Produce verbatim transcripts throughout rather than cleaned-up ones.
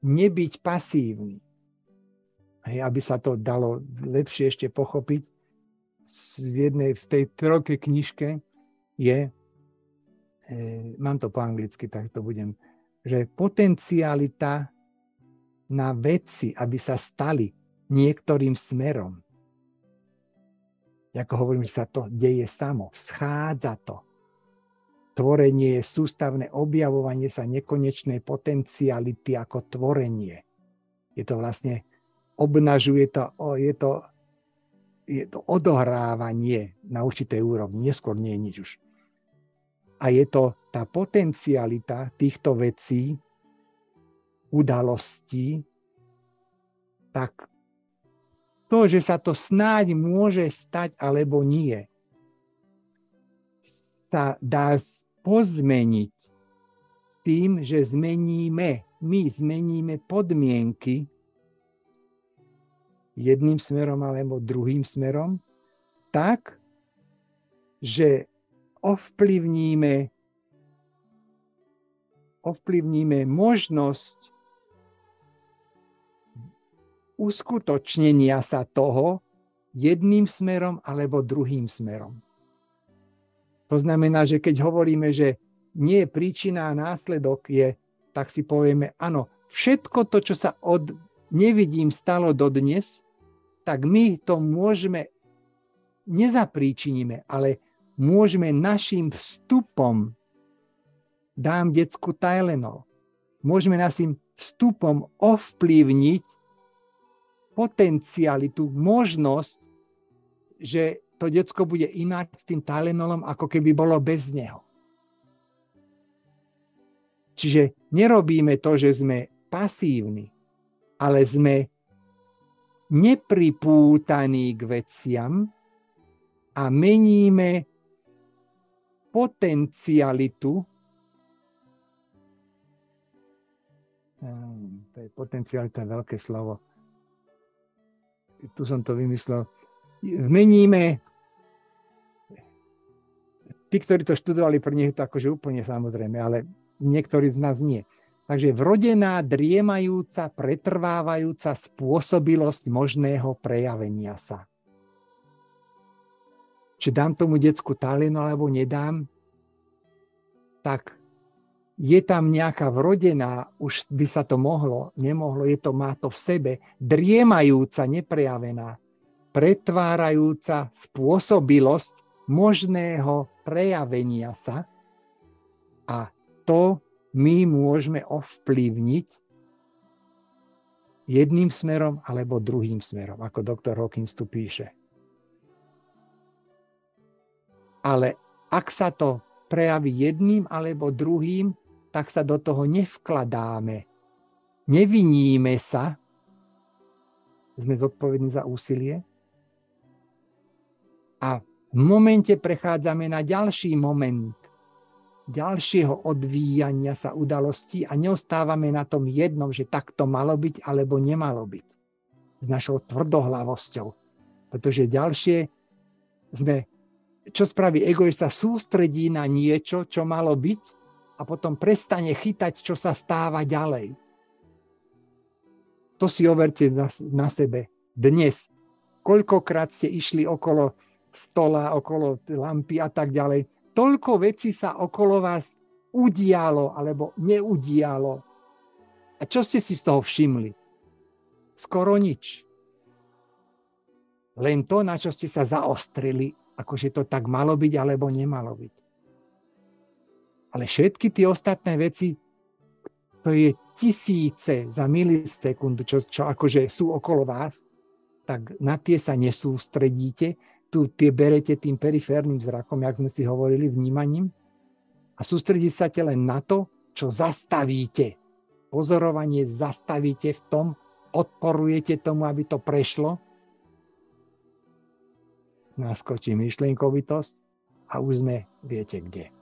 nebyť pasívny. Hej, aby sa to dalo lepšie ešte pochopiť, v jednej z tej veľkej knižke je, e, mám to po anglicky, tak to budem, že potencialita na veci, aby sa stali niektorým smerom. Ako hovorím, že sa to deje samo, schádza to. Tvorenie je sústavné objavovanie sa nekonečnej potenciality ako tvorenie. Je to vlastne, obnažuje to, je to, je to odohrávanie na určitej úrovni, neskôr nie je nič už. A je to tá potencialita týchto vecí, udalostí, tak to, že sa to snáď môže stať alebo nie, sa dá pozmeniť tým, že zmeníme, my zmeníme podmienky jedným smerom alebo druhým smerom, tak, že ovplyvníme, ovplyvníme možnosť uskutočnenia sa toho jedným smerom alebo druhým smerom. To znamená, že keď hovoríme, že nie je príčina a následok je, tak si povieme, áno, všetko to, čo sa od nevidím stalo dodnes, tak my to môžeme, nezapríčiníme, ale môžeme našim vstupom, dám decku Tylenol, môžeme našim vstupom ovplyvniť potencialitu, možnosť, že to decko bude ináč s tým Tylenolom, ako keby bolo bez neho. Čiže nerobíme to, že sme pasívni, ale sme nepripútaní k veciam a meníme potencialitu. To je potencialita, veľké slovo. Tu som to vymyslel. Meníme, tí, ktorí to študovali, pre nich to akože úplne samozrejme, ale niektorí z nás nie. Takže vrodená, driemajúca, pretrvávajúca spôsobilosť možného prejavenia sa. Či dám tomu decku Tylenol alebo nedám, tak je tam nejaká vrodená, už by sa to mohlo, nemohlo, je to, má to v sebe, driemajúca, neprejavená, pretvárajúca spôsobilosť možného prejavenia sa, a to my môžeme ovplyvniť jedným smerom alebo druhým smerom, ako doktor Hawkins tu píše. Ale ak sa to prejaví jedným alebo druhým, tak sa do toho nevkladáme. Neviníme sa. Sme zodpovední za úsilie. A v momente prechádzame na ďalší moment ďalšieho odvíjania sa udalostí a neostávame na tom jednom, že tak to malo byť alebo nemalo byť. S našou tvrdohlavosťou. Pretože ďalšie sme, čo spraví egoista, sústredí na niečo, čo malo byť, a potom prestane chytať, čo sa stáva ďalej. To si overte na, na sebe dnes. Koľkokrát ste išli okolo stola, okolo lampy a tak ďalej. Toľko vecí sa okolo vás udialo alebo neudialo. A čo ste si z toho všimli? Skoro nič. Len to, na čo ste sa zaostrili, akože to tak malo byť alebo nemalo byť. Ale všetky tie ostatné veci, to je tisíce za milisekundu, čo, čo akože sú okolo vás, tak na tie sa nesústredíte, tu tie berete tým periférnym zrakom, jak sme si hovorili, vnímaním, a sústredíte sa len na to, čo zastavíte. Pozorovanie zastavíte v tom, odporujete tomu, aby to prešlo, naskočí myšlienkovitosť a už sme, viete kde.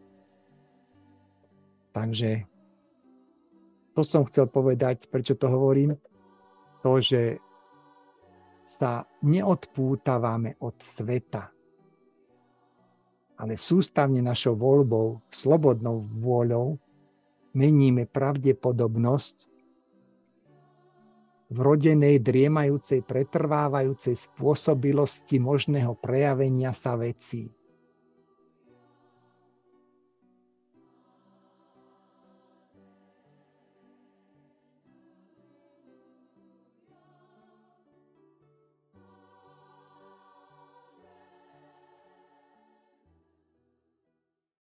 Takže to som chcel povedať, prečo to hovorím, to, že sa neodpútavame od sveta, ale sústavne našou voľbou, slobodnou vôľou meníme pravdepodobnosť, vrodenej, driemajúcej, pretrvávajúcej spôsobilosti možného prejavenia sa vecí.